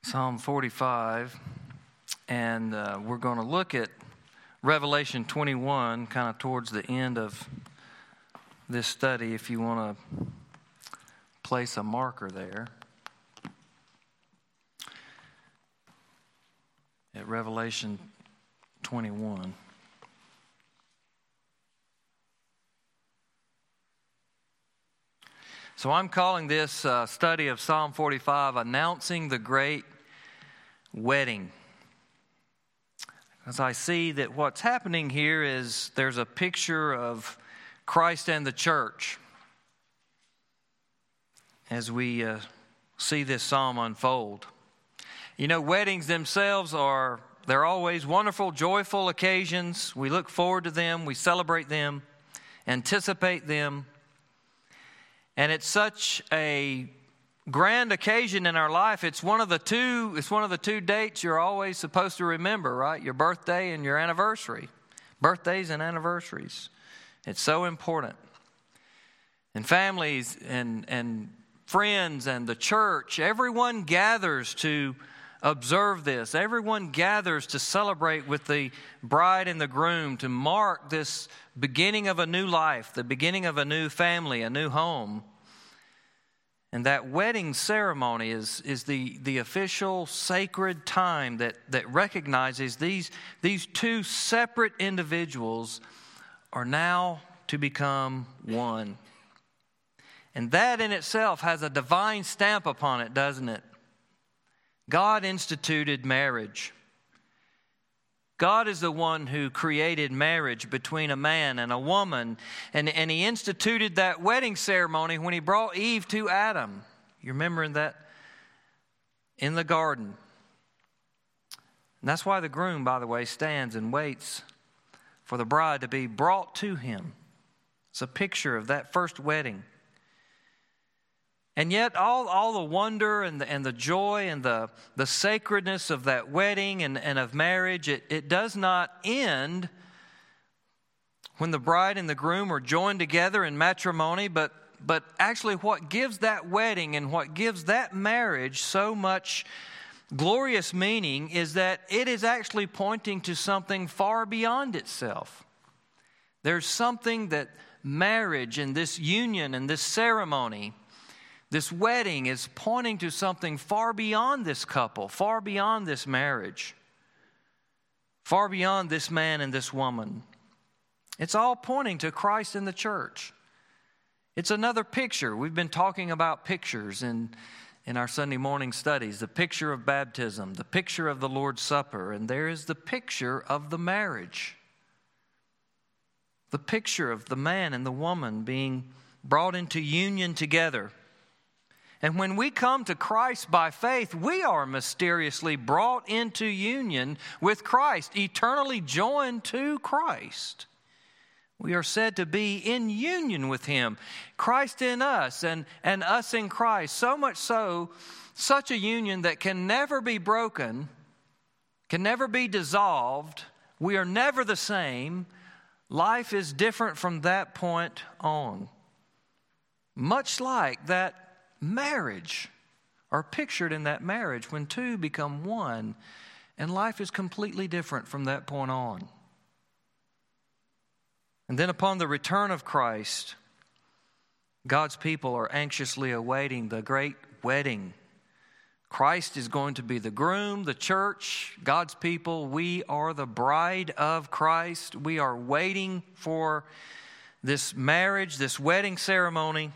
Psalm 45, and we're going to look at Revelation 21 kind of towards the end of this study, if you want to place a marker there at Revelation 21. So I'm calling this study of Psalm 45, Announcing the Great Wedding. As I see that what's happening here is there's a picture of Christ and the church as we see this psalm unfold. You know, weddings themselves they're always wonderful, joyful occasions. We look forward to them, we celebrate them, anticipate them. And it's such a grand occasion in our life. It's one of the two dates you're always supposed to remember, right? Your birthday and your anniversary. Birthdays and anniversaries. It's so important. And families and friends and the church, everyone gathers to observe this. Everyone gathers to celebrate with the bride and the groom, to mark this beginning of a new life, the beginning of a new family, a new home. And that wedding ceremony is the official sacred time that recognizes these two separate individuals are now to become one. And that in itself has a divine stamp upon it, doesn't it? God instituted marriage. God is the one who created marriage between a man and a woman. And he instituted that wedding ceremony when he brought Eve to Adam. You remember that? In the garden. And that's why the groom, by the way, stands and waits for the bride to be brought to him. It's a picture of that first wedding. And yet all the wonder and the joy and the sacredness of that wedding and of marriage, it does not end when the bride and the groom are joined together in matrimony, but actually what gives that wedding and what gives that marriage so much glorious meaning is that it is actually pointing to something far beyond itself. There's something that marriage and this union and this ceremony, this wedding is pointing to something far beyond this couple, far beyond this marriage, far beyond this man and this woman. It's all pointing to Christ and the church. It's another picture. We've been talking about pictures in our Sunday morning studies. The picture of baptism, the picture of the Lord's Supper, and there is the picture of the marriage. The picture of the man and the woman being brought into union together. And when we come to Christ by faith, we are mysteriously brought into union with Christ, eternally joined to Christ. We are said to be in union with Him, Christ in us and us in Christ. So much so, such a union that can never be broken, can never be dissolved. We are never the same. Life is different from that point on. Much like that marriage, are pictured in that marriage when two become one, and life is completely different from that point on. And then upon the return of Christ, God's people are anxiously awaiting the great wedding. Christ is going to be the groom, the church, God's people. We are the bride of Christ. We are waiting for this marriage, this wedding ceremony.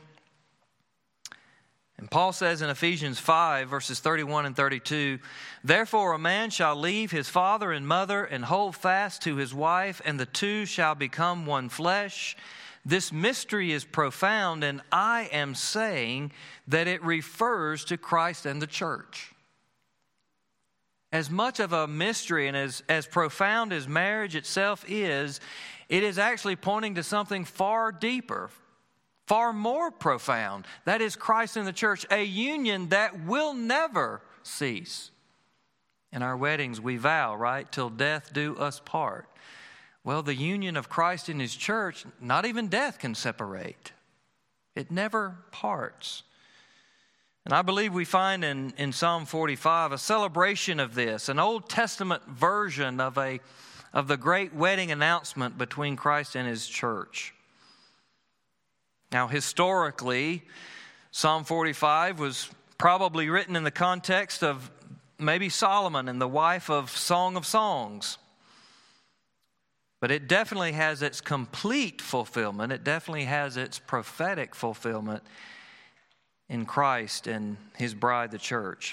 And Paul says in Ephesians 5, verses 31 and 32, "Therefore a man shall leave his father and mother and hold fast to his wife, and the two shall become one flesh. This mystery is profound, and I am saying that it refers to Christ and the church." As much of a mystery and as profound as marriage itself is, it is actually pointing to something far deeper, far more profound. That is Christ and the church, a union that will never cease. In our weddings we vow, right, till death do us part. Well, the union of Christ and His church, not even death can separate. It never parts. And I believe we find in Psalm 45 a celebration of this, an Old Testament version of the great wedding announcement between Christ and His church. Now, historically, Psalm 45 was probably written in the context of maybe Solomon and the wife of Song of Songs. But it definitely has its complete fulfillment. It definitely has its prophetic fulfillment in Christ and His bride, the church.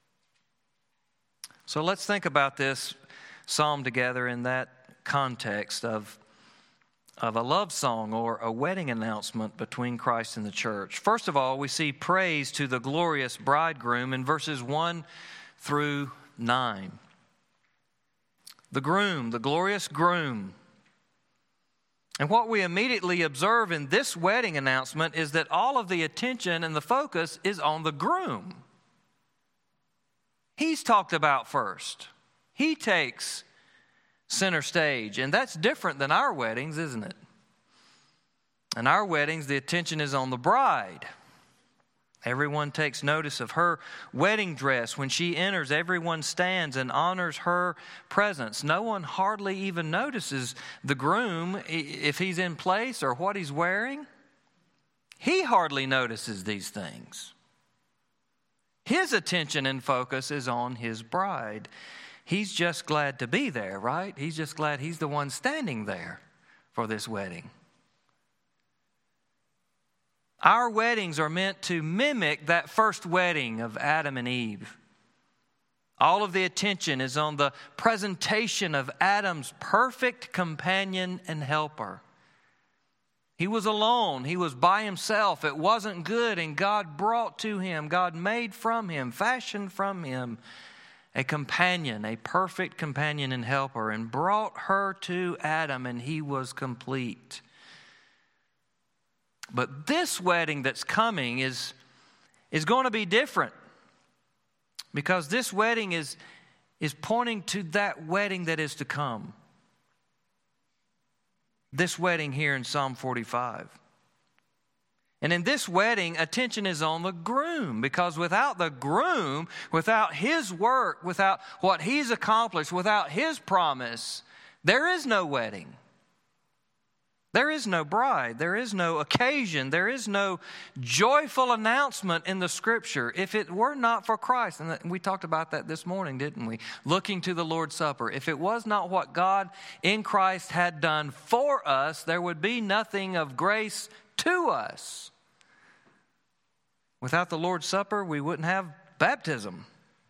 So let's think about this psalm together in that context of a love song or a wedding announcement between Christ and the church. First of all, we see praise to the glorious bridegroom in verses 1 through 9. The groom, the glorious groom. And what we immediately observe in this wedding announcement is that all of the attention and the focus is on the groom. He's talked about first. He takes center stage, and that's different than our weddings, isn't it? In our weddings, the attention is on the bride. Everyone takes notice of her wedding dress. When she enters, everyone stands and honors her presence. No one hardly even notices the groom, if he's in place or what he's wearing. He hardly notices these things. His attention and focus is on his bride. He's just glad to be there, right? He's just glad he's the one standing there for this wedding. Our weddings are meant to mimic that first wedding of Adam and Eve. All of the attention is on the presentation of Adam's perfect companion and helper. He was alone. He was by himself. It wasn't good, and God brought to him, God made from him, fashioned from him a companion, a perfect companion and helper, and brought her to Adam, and he was complete. But this wedding that's coming is going to be different, because this wedding is pointing to that wedding that is to come. This wedding here in Psalm 45. And in this wedding, attention is on the groom, because without the groom, without his work, without what he's accomplished, without his promise, there is no wedding. There is no bride. There is no occasion. There is no joyful announcement in the Scripture if it were not for Christ. And we talked about that this morning, didn't we? Looking to the Lord's Supper. If it was not what God in Christ had done for us, there would be nothing of grace to us. Without the Lord's Supper, we wouldn't have baptism.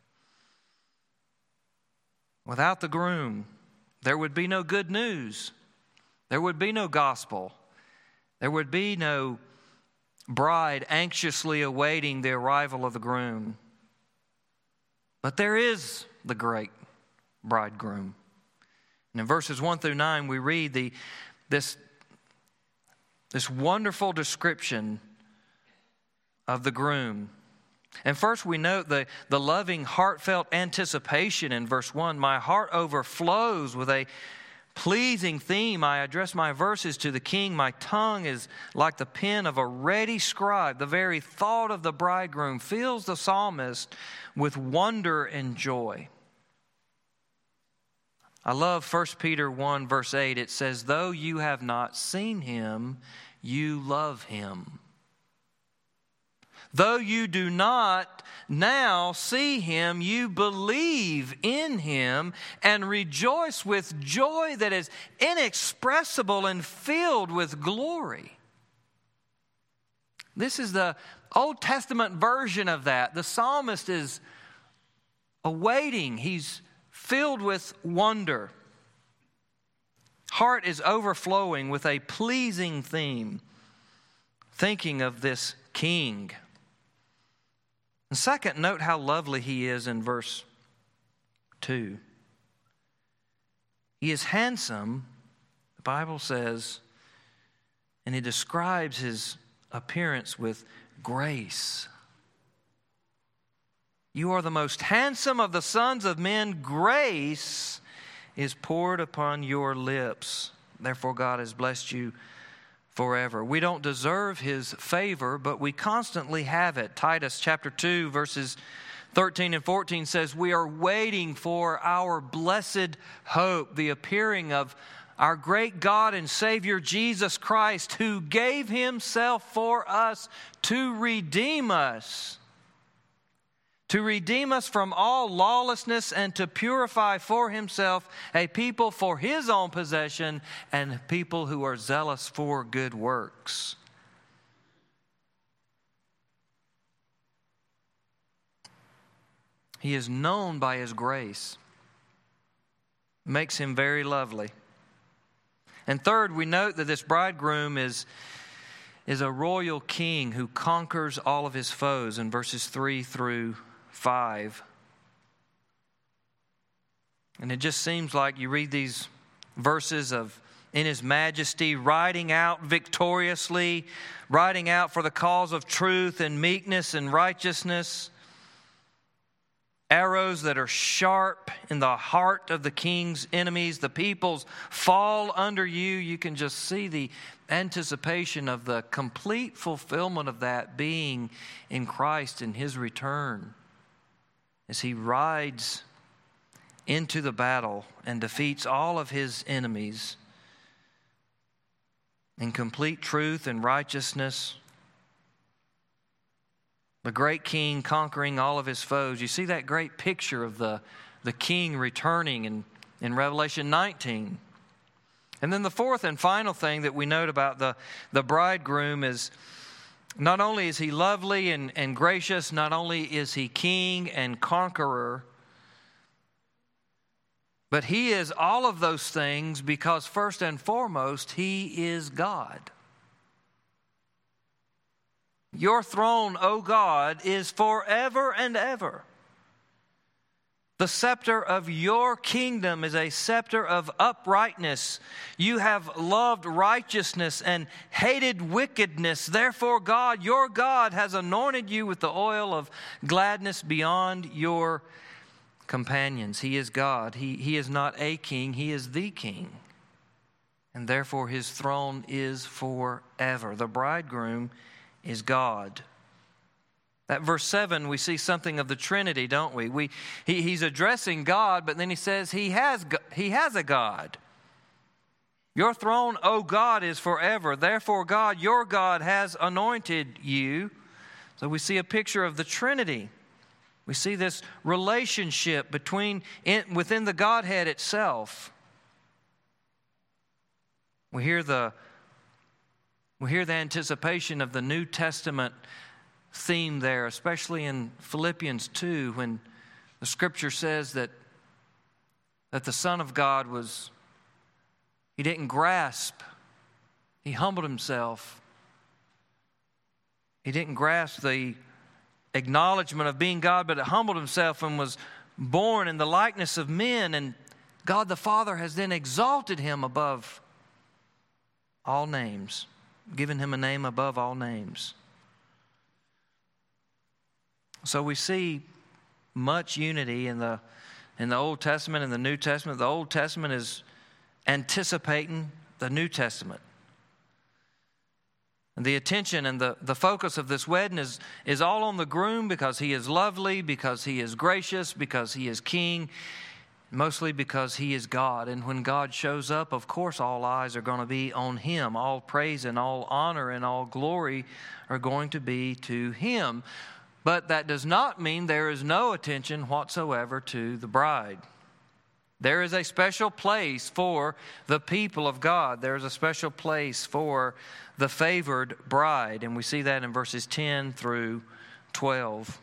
Without the groom, there would be no good news. There would be no gospel. There would be no bride anxiously awaiting the arrival of the groom. But there is the great bridegroom. And in verses 1 through 9, we read this wonderful description of the groom. And first we note the loving, heartfelt anticipation in verse 1. My heart overflows with a pleasing theme. I address my verses to the king. My tongue is like the pen of a ready scribe. The very thought of the bridegroom fills the psalmist with wonder and joy. I love 1 Peter 1 verse 8. It says, though you have not seen him, you love him. Though you do not now see him, you believe in him and rejoice with joy that is inexpressible and filled with glory. This is the Old Testament version of that. The psalmist is awaiting. He's filled with wonder. Heart is overflowing with a pleasing theme, thinking of this king. And second, note how lovely he is in verse 2. He is handsome, the Bible says, and he describes his appearance with grace. You are the most handsome of the sons of men. Grace is poured upon your lips. Therefore, God has blessed you forever. We don't deserve His favor, but we constantly have it. Titus chapter 2, verses 13 and 14 says, we are waiting for our blessed hope, the appearing of our great God and Savior Jesus Christ, who gave Himself for us to redeem us from all lawlessness and to purify for Himself a people for His own possession and people who are zealous for good works. He is known by His grace. Makes Him very lovely. And third, we note that this bridegroom is a royal king who conquers all of his foes in verses 3 through 5. And it just seems like you read these verses of in His majesty, riding out victoriously, riding out for the cause of truth and meekness and righteousness. Arrows that are sharp in the heart of the king's enemies. The peoples fall under you. You can just see the anticipation of the complete fulfillment of that being in Christ in His return, as He rides into the battle and defeats all of His enemies in complete truth and righteousness. The great king conquering all of his foes. You see that great picture of the king returning in Revelation 19. And then the fourth and final thing that we note about the bridegroom is not only is he lovely and gracious, not only is he king and conqueror, but he is all of those things because first and foremost, he is God. Your throne, O God, is forever and ever. The scepter of your kingdom is a scepter of uprightness. You have loved righteousness and hated wickedness. Therefore, God, your God, has anointed you with the oil of gladness beyond your companions. He is God. He is not a king. He is the king. And therefore, His throne is forever. The bridegroom is God. At verse 7, we see something of the Trinity, don't we? He's addressing God, but then he says he has a God. Your throne, O God, is forever. Therefore, God, your God, has anointed you. So we see a picture of the Trinity. We see this relationship within the Godhead itself. We hear the anticipation of the New Testament theme there, especially in Philippians 2, when the Scripture says that the Son of God He didn't grasp. He humbled Himself. He didn't grasp the acknowledgement of being God, but it humbled Himself and was born in the likeness of men. And God the Father has then exalted Him above all names, given Him a name above all names. So we see much unity in the Old Testament and the New Testament. The Old Testament is anticipating the New Testament. And the attention and the focus of this wedding is all on the groom because he is lovely, because he is gracious, because he is king, mostly because he is God. And when God shows up, of course, all eyes are going to be on Him. All praise and all honor and all glory are going to be to Him. But that does not mean there is no attention whatsoever to the bride. There is a special place for the people of God. There is a special place for the favored bride. And we see that in verses 10 through 12.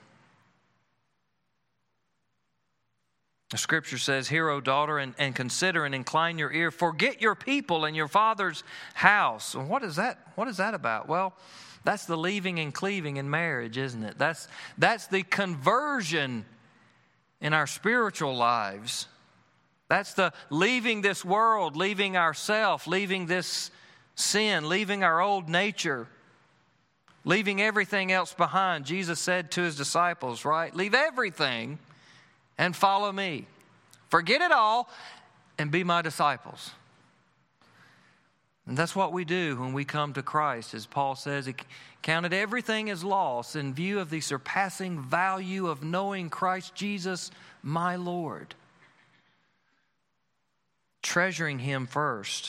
The Scripture says, "Hear, O daughter, and consider and incline your ear. Forget your people and your father's house." And what is that? What is that about? Well, that's the leaving and cleaving in marriage, isn't it? That's the conversion in our spiritual lives. That's the leaving this world, leaving ourself, leaving this sin, leaving our old nature, leaving everything else behind. Jesus said to His disciples, right? Leave everything and follow me. Forget it all and be my disciples. And that's what we do when we come to Christ. As Paul says, he counted everything as loss in view of the surpassing value of knowing Christ Jesus, my Lord. Treasuring him first.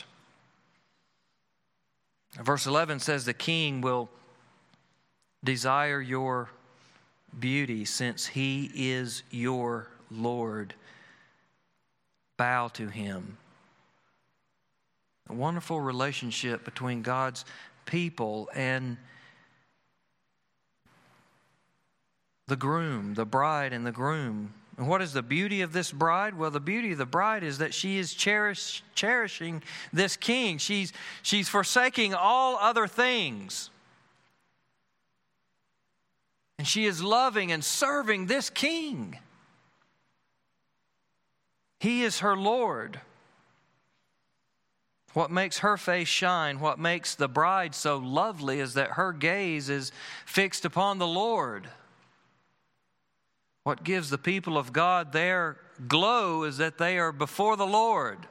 Verse 11 says the king will desire your beauty since he is your Lord. Bow to him. A wonderful relationship between God's people and the groom, the bride and the groom. And what is the beauty of this bride? Well, the beauty of the bride is that she is cherishing this king. She's forsaking all other things. And she is loving and serving this king. He is her Lord. What makes her face shine, what makes the bride so lovely is that her gaze is fixed upon the Lord. What gives the people of God their glow is that they are before the Lord.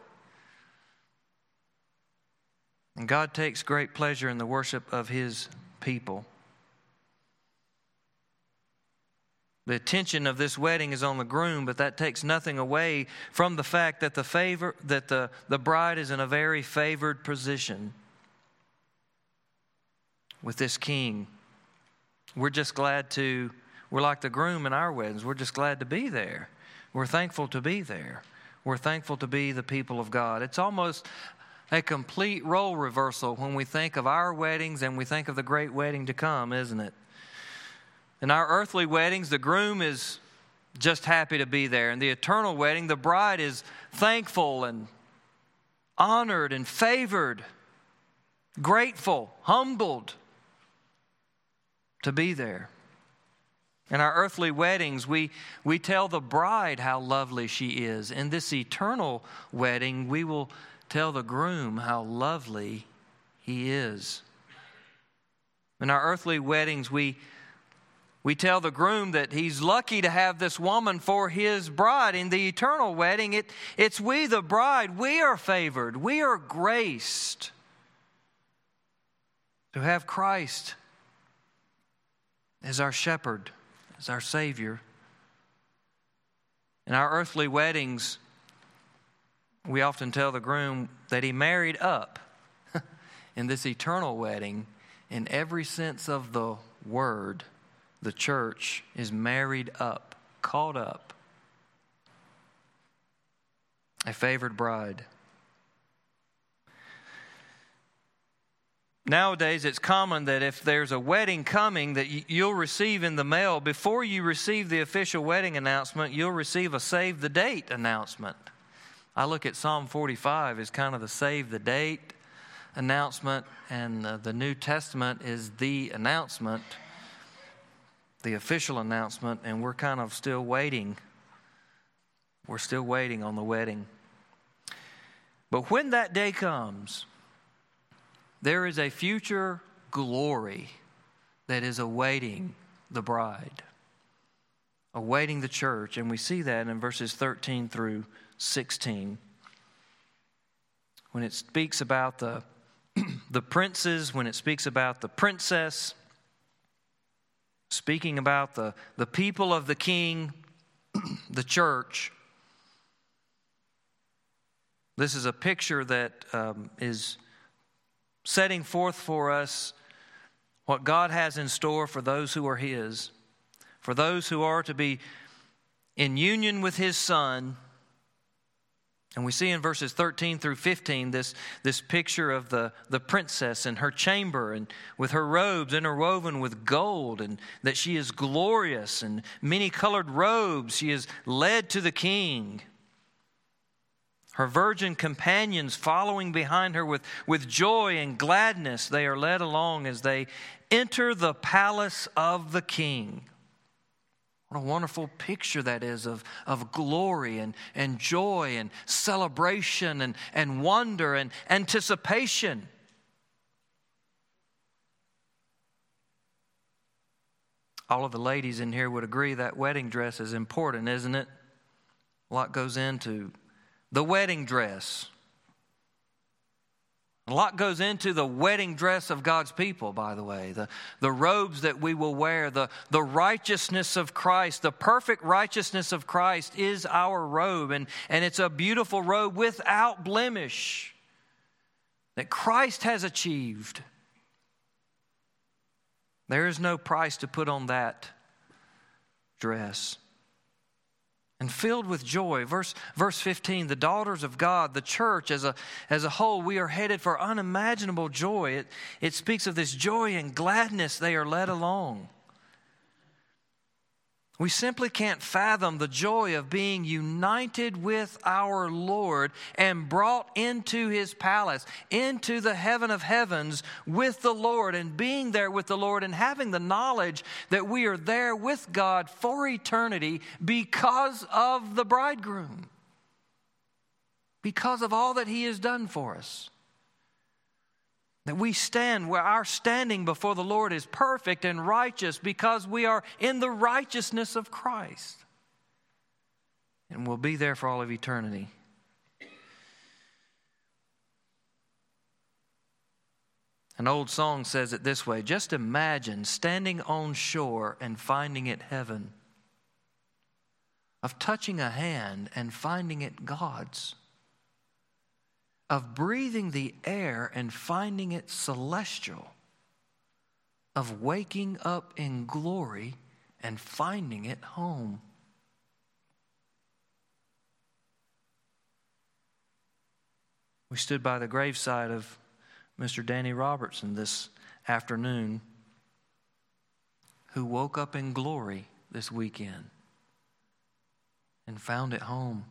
And God takes great pleasure in the worship of his people. The attention of this wedding is on the groom, but that takes nothing away from the fact that the bride is in a very favored position with this king. We're like the groom in our weddings. We're just glad to be there. We're thankful to be there. We're thankful to be the people of God. It's almost a complete role reversal when we think of our weddings and we think of the great wedding to come, isn't it? In our earthly weddings, the groom is just happy to be there. In the eternal wedding, the bride is thankful and honored and favored, grateful, humbled to be there. In our earthly weddings, we tell the bride how lovely she is. In this eternal wedding, we will tell the groom how lovely he is. In our earthly weddings, we tell the groom that he's lucky to have this woman for his bride. In the eternal wedding, it's we, the bride, we are favored. We are graced to have Christ as our shepherd, as our Savior. In our earthly weddings, we often tell the groom that he married up. In this eternal wedding, in every sense of the word, the church is married up, caught up, a favored bride. Nowadays, it's common that if there's a wedding coming that you'll receive in the mail, before you receive the official wedding announcement, you'll receive a save the date announcement. I look at Psalm 45 as kind of the save the date announcement, and the New Testament is the announcement, the official announcement, and we're kind of still waiting. We're still waiting on the wedding. But when that day comes, there is a future glory that is awaiting the bride, awaiting the church, and we see that in verses 13 through 16. When it speaks about the princes, when it speaks about the princess, speaking about the people of the king, the church. This is a picture that is setting forth for us what God has in store for those who are His, for those who are to be in union with His Son. And we see in verses 13 through 15 this picture of the princess in her chamber and with her robes interwoven with gold, and that she is glorious in many colored robes. She is led to the king. Her virgin companions following behind her with joy and gladness. They are led along as they enter the palace of the king. What a wonderful picture that is of glory and joy and celebration and wonder and anticipation. All of the ladies in here would agree that wedding dress is important, isn't it? A lot goes into the wedding dress. A lot goes into the wedding dress of God's people, by the way. The robes that we will wear, the righteousness of Christ, the perfect righteousness of Christ is our robe. And it's a beautiful robe without blemish that Christ has achieved. There is no price to put on that dress. And filled with joy. Verse 15, the daughters of God, the church as a whole, we are headed for unimaginable joy. It speaks of this joy and gladness they are led along. We simply can't fathom the joy of being united with our Lord and brought into His palace, into the heaven of heavens with the Lord, and being there with the Lord and having the knowledge that we are there with God for eternity because of the bridegroom, because of all that He has done for us. That we stand where our standing before the Lord is perfect and righteous because we are in the righteousness of Christ. And we'll be there for all of eternity. An old song says it this way: just imagine standing on shore and finding it heaven, of touching a hand and finding it God's, of breathing the air and finding it celestial, of waking up in glory and finding it home. We stood by the graveside of Mr. Danny Robertson this afternoon, who woke up in glory this weekend and found it home.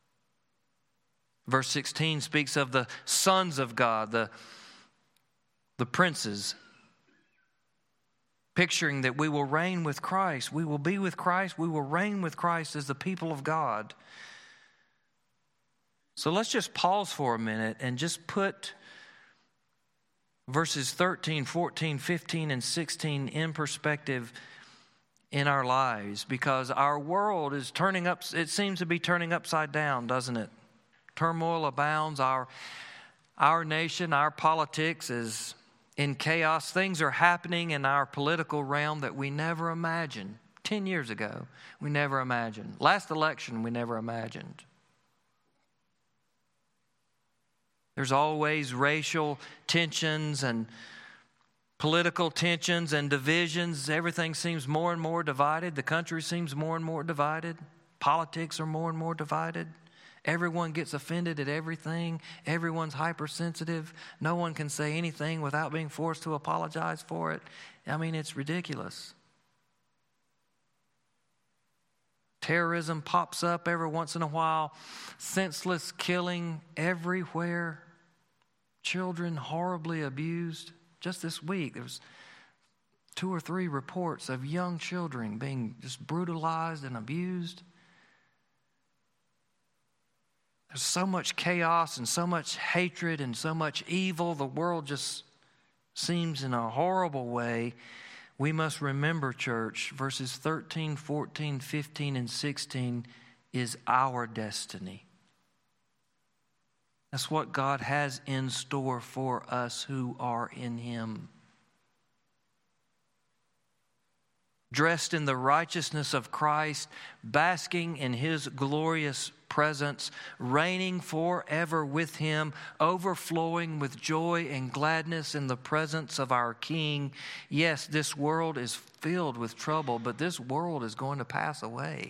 Verse 16 speaks of the sons of God, the princes, picturing that we will reign with Christ. We will be with Christ. We will reign with Christ as the people of God. So let's just pause for a minute and just put verses 13, 14, 15, and 16 in perspective in our lives, because our world is turning up. It seems to be turning upside down, doesn't it? Turmoil abounds. Our nation, our politics is in chaos. Things are happening in our political realm that we never imagined. 10 years ago, we never imagined. Last election, we never imagined. There's always racial tensions and political tensions and divisions. Everything seems more and more divided. The country seems more and more divided. Politics are more and more divided. Everyone gets offended at everything. Everyone's hypersensitive. No one can say anything without being forced to apologize for it. I mean, it's ridiculous. Terrorism pops up every once in a while. Senseless killing everywhere. Children horribly abused. Just this week, there was 2 or 3 reports of young children being just brutalized and abused. There's so much chaos and so much hatred and so much evil. The world just seems in a horrible way. We must remember, church, verses 13, 14, 15, and 16 is our destiny. That's what God has in store for us who are in Him. Dressed in the righteousness of Christ, basking in His glorious presence, reigning forever with Him, overflowing with joy and gladness in the presence of our King. Yes, this world is filled with trouble, but this world is going to pass away.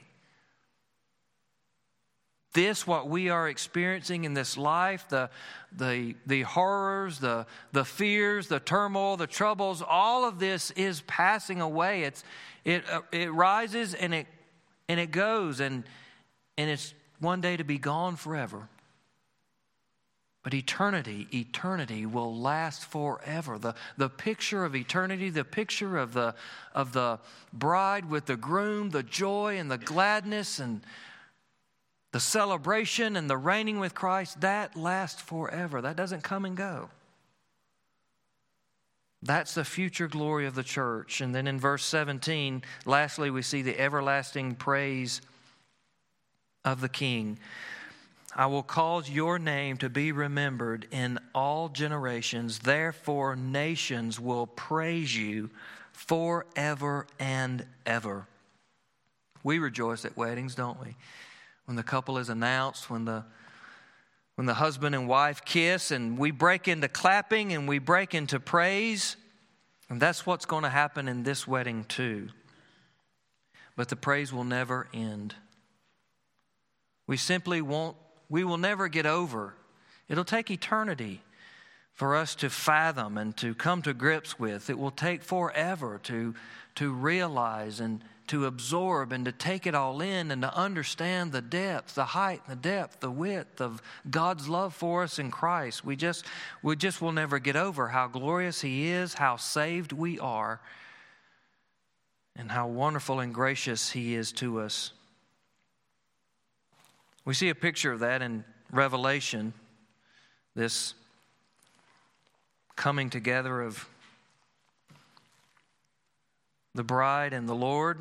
This, what we are experiencing in this life, the horrors, the fears, the turmoil, the troubles, all of this is passing away. It rises and it goes, and it's one day to be gone forever. But eternity will last forever. The picture of eternity, the picture of the bride with the groom, the joy and the gladness and the celebration and the reigning with Christ, that lasts forever. That doesn't come and go. That's the future glory of the church. And then in verse 17, lastly, we see the everlasting praise of the King. I will cause your name to be remembered in all generations. Therefore, nations will praise you forever and ever. We rejoice at weddings, don't we? When the couple is announced, when the husband and wife kiss, and we break into clapping and we break into praise. And that's what's going to happen in this wedding too. But the praise will never end. We will never get over. It'll take eternity for us to fathom and to come to grips with. It will take forever to realize and to absorb and to take it all in and to understand the depth, the height, the depth, the width of God's love for us in Christ. We just will never get over how glorious He is, how saved we are, and how wonderful and gracious He is to us. We see a picture of that in Revelation, this coming together of the bride and the Lord.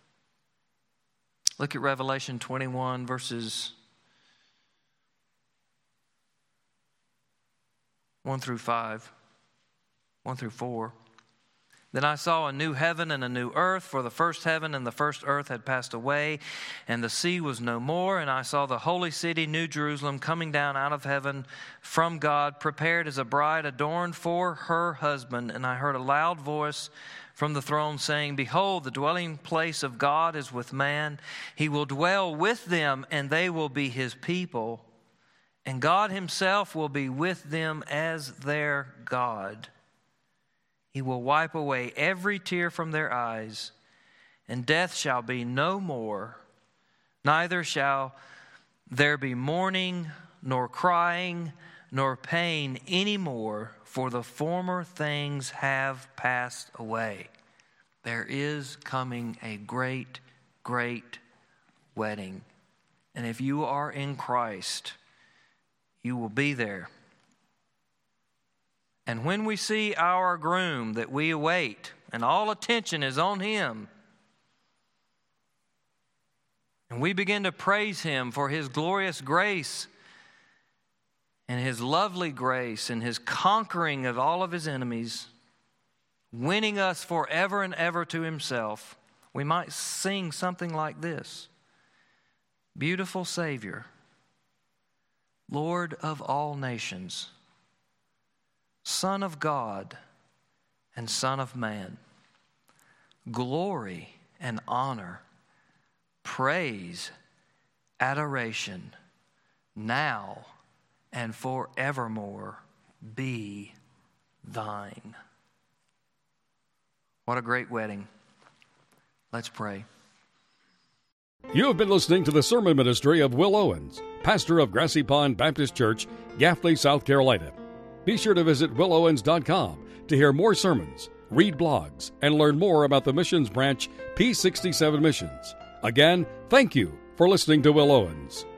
Look at Revelation 21, verses 1 through 5, 1 through 4. Then I saw a new heaven and a new earth, for the first heaven and the first earth had passed away, and the sea was no more. And I saw the holy city, New Jerusalem, coming down out of heaven from God, prepared as a bride adorned for her husband. And I heard a loud voice from the throne saying, Behold, the dwelling place of God is with man. He will dwell with them, and they will be His people. And God Himself will be with them as their God. He will wipe away every tear from their eyes, and death shall be no more. Neither shall there be mourning, nor crying, nor pain any more, for the former things have passed away. There is coming a great, great wedding. And if you are in Christ, you will be there. And when we see our groom that we await, and all attention is on him, and we begin to praise Him for His glorious grace and His lovely grace and His conquering of all of His enemies, winning us forever and ever to Himself, we might sing something like this. Beautiful Savior, Lord of all nations, Son of God and Son of man, glory and honor, praise, adoration, now and forevermore be thine. What a great wedding. Let's pray. You have been listening to the sermon ministry of Will Owens, pastor of Grassy Pond Baptist Church, Gaffney, South Carolina. Be sure to visit willowens.com to hear more sermons, read blogs, and learn more about the missions branch P67 Missions. Again, thank you for listening to Will Owens.